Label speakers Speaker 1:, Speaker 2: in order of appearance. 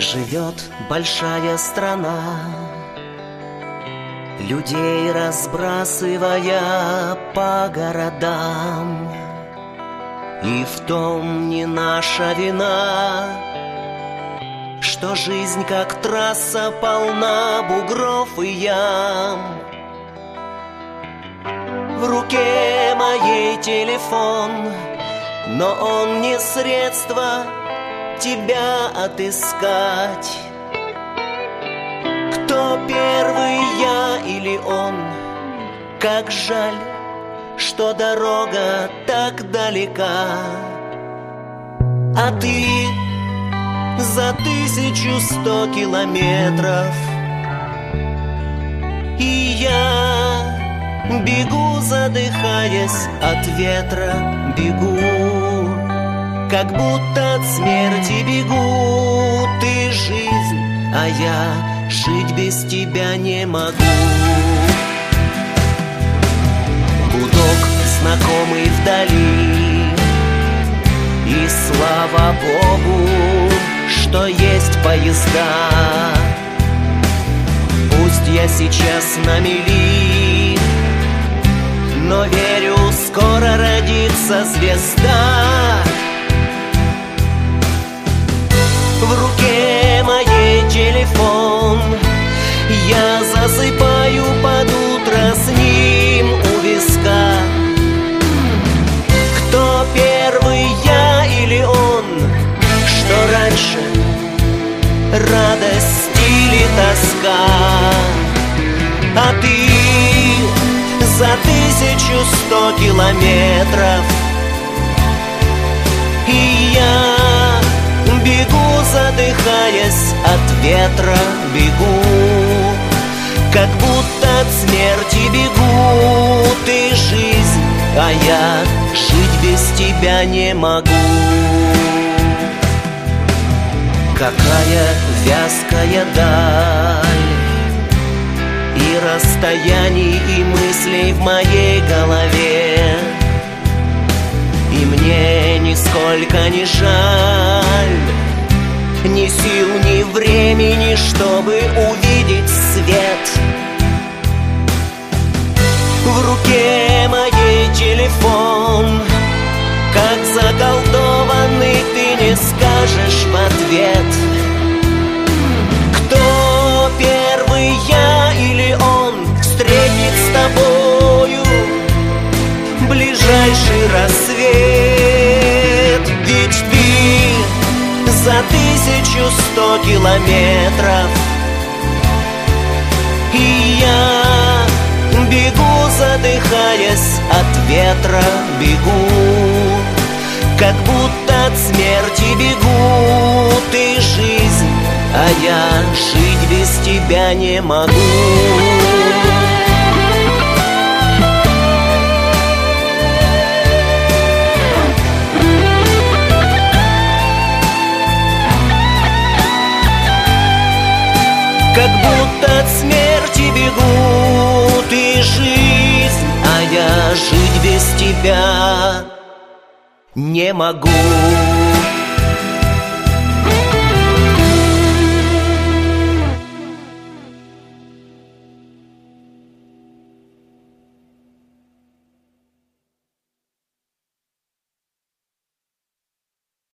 Speaker 1: Живет большая страна, людей разбрасывая по городам. И в том не наша вина, что жизнь как трасса полна бугров и ям. В руке моей телефон, но он не средство тебя отыскать. Кто первый, я или он? Как жаль, что дорога так далека, а ты за 1100 километров. И я бегу, задыхаясь от ветра, бегу, как будто от смерти бегу. Ты жизнь, а я жить без тебя не могу. Гудок знакомый вдали, и слава Богу, что есть поезда. Пусть я сейчас на мели, но верю, скоро родится звезда. В руке моей телефон, я засыпаю под утро с ним у виска. Кто первый, я или он? Что раньше, радость или тоска? А ты за 1100 километров, и я бегу, задыхаясь от ветра, бегу, как будто от смерти бегу. Ты жизнь, а я жить без тебя не могу. Какая вязкая даль, и расстояний, и мыслей в моей голове, и мне нисколько не жаль ни сил, ни времени, чтобы увидеть свет. В руке моей телефон, как заколдованный, ты не скажешь в ответ. Кто первый, я или он, встретит с тобою ближайший рассвет? Ведь ты за 1100 километров, и я бегу, задыхаясь от ветра, бегу, как будто от смерти бегу. Ты жизнь, а я жить без тебя не могу. Как будто от смерти бегу. Ты жизнь, а я жить без тебя не могу.